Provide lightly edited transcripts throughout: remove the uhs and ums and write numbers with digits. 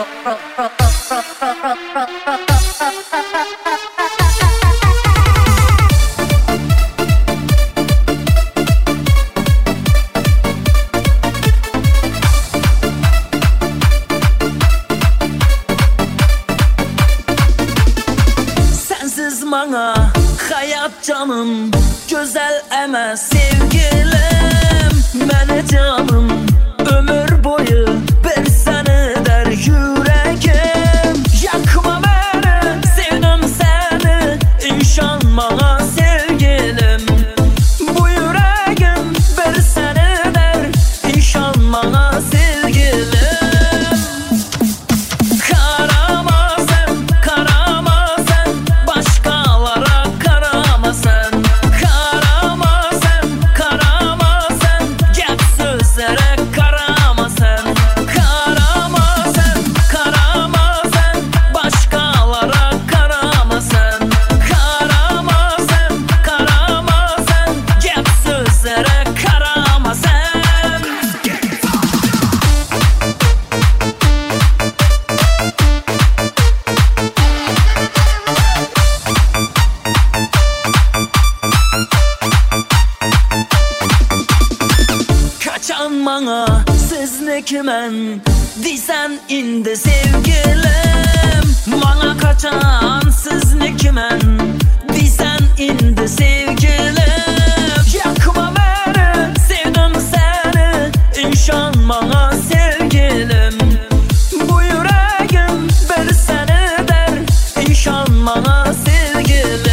Sensiz bana hayat canım güzel emas sevgilim. Mene canım ömür boyu bir seni der yüreğim. Yakma beni sevdim seni inşan bana sevgilim. Bu yüreğim bir seni der inşan bana sevgilim. Bana siznikimen diysen indi sevgilim. Bana kaçan siznikimen diysen indi sevgilim. Yakma beni sevdim seni inşan bana sevgilim. Bu yüreğim bir seni der inşan bana sevgilim.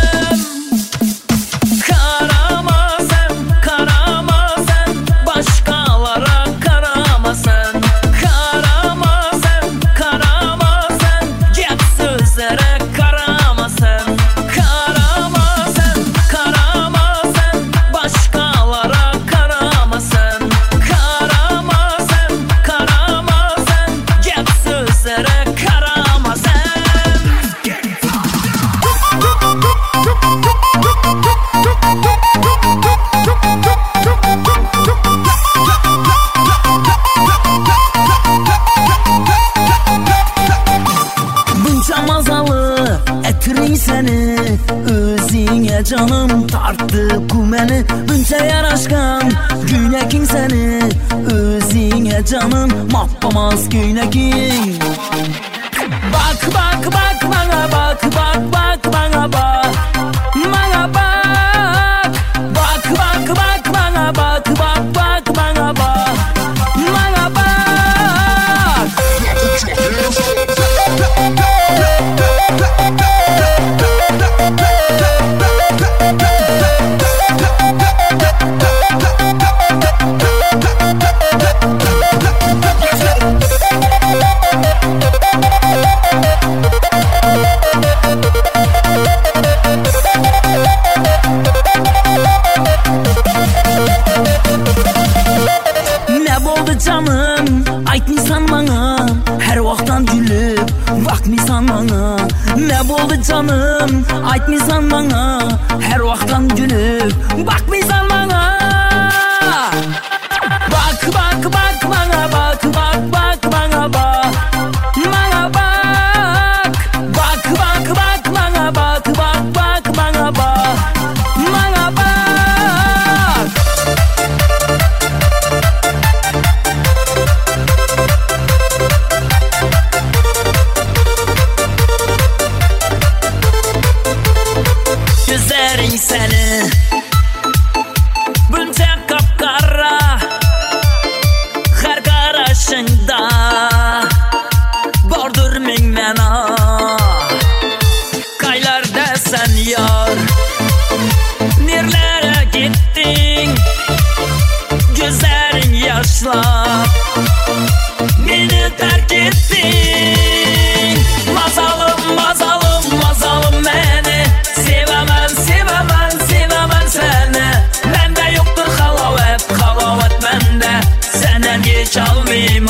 Seni özüne canım tarttı kumeni. Bunca yaraşkan günekin seni özüne canım mahpamaz günekin. Bak bak bak bana bak bak bak bana bak. Bana bak. Bak bak bak bana bak bak bak bana bak. Bana bak. Canım aytmısan bana her vaxtdan gülüp bakmısan bana. Ne boldu canım aytmısan bana her vaxtdan gülüp bakmısan bana. Bak bak bak bana bak bak bak bana bak. Bana bak. Bak bak bak bana bak bak bak bana bak. Bana bak. Gözlerin seni bunca kapkara her karışında bordur min mena kaylar desen yar. Nerelere gittin gözlerin yaşla beni terk ettin. Mazalım mazalım mazalım beni sevemem sevemem sevemem seni. Bende yoktur halavet halavet bende senden geç almayayım.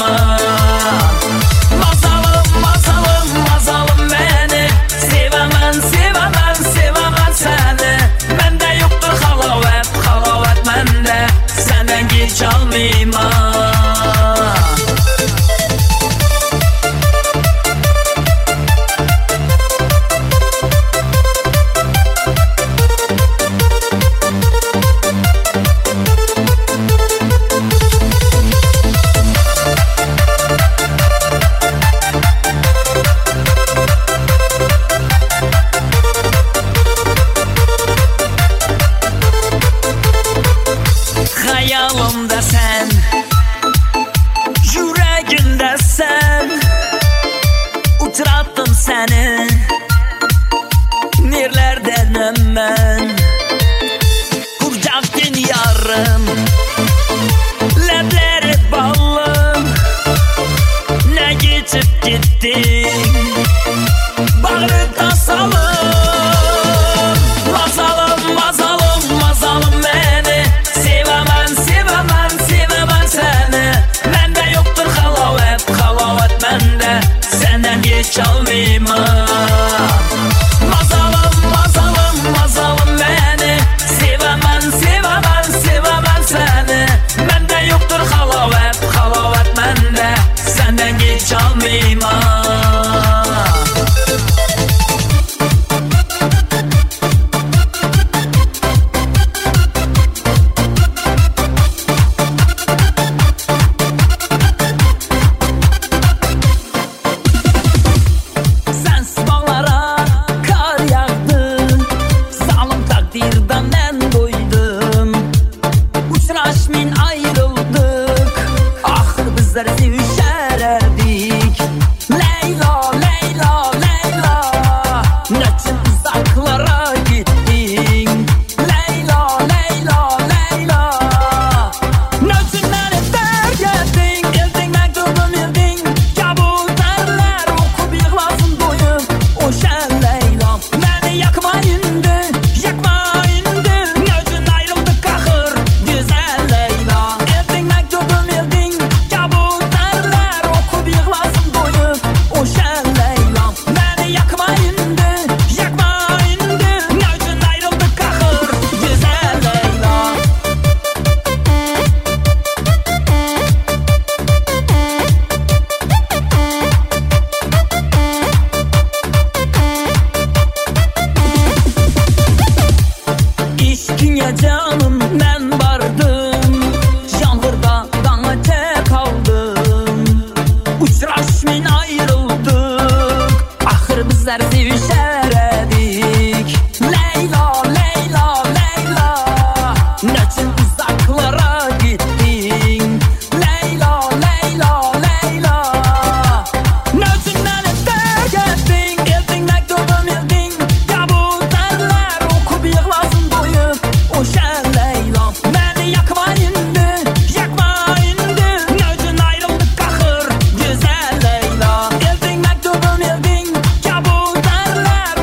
Mazalım mazalım mazalım beni sevemem sevemem sevemem seni. Bende yoktur halavet halavet bende senden geç almayayım. gittin. Bağrıda salım, mazalım, mazalım, mazalım beni. Sevemem, sevemem, sevemem seni. Mende yoktur halavet, halavet mende. Senden geç almayayım. Mazalım, mazalım, mazalım beni. Sevemem, sevemem, sevemem seni. Mende yoktur halavet, halavet mende. Senden geç almayayım. Canım ben vardım, yağmurda bana tek kaldım. Uçraşmayın ayrıldık, ahır bizler sevişerdik. Leyla, Leyla, Leyla, neçin uzaklara gittin. Leyla, Leyla, Leyla, neçin beni terk ettin. Eldin mektubum eldin, kabullerler okup yığlasın doyup. Oşan Leyla, beni yakma indi, yakma indi. Nöcün ayrıldık kahır, güzel Leyla. Eldin mektubum eldin, kabul derler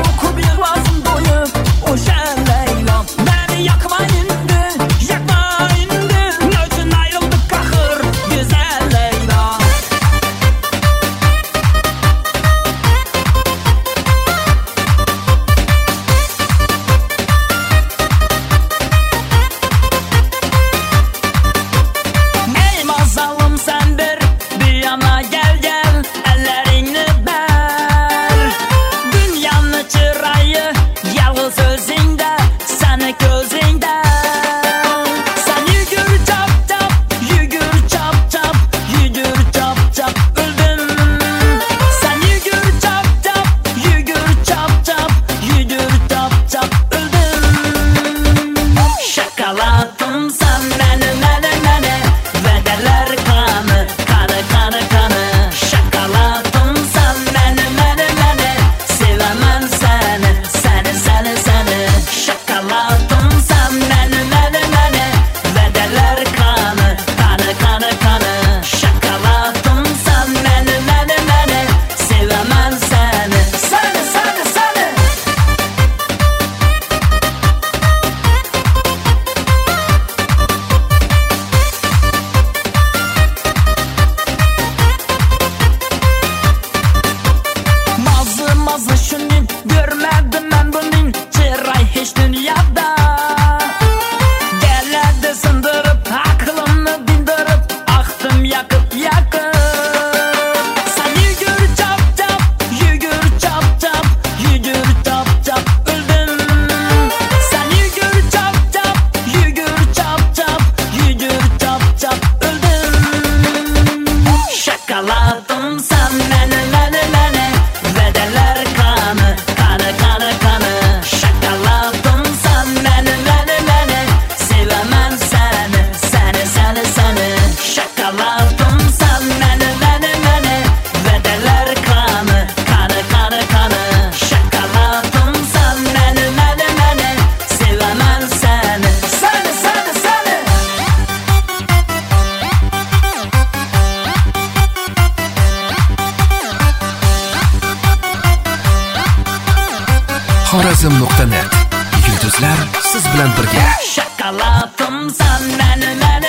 Xorazm.net. Yulduzlar siz bilan birga. Shokoladim san meni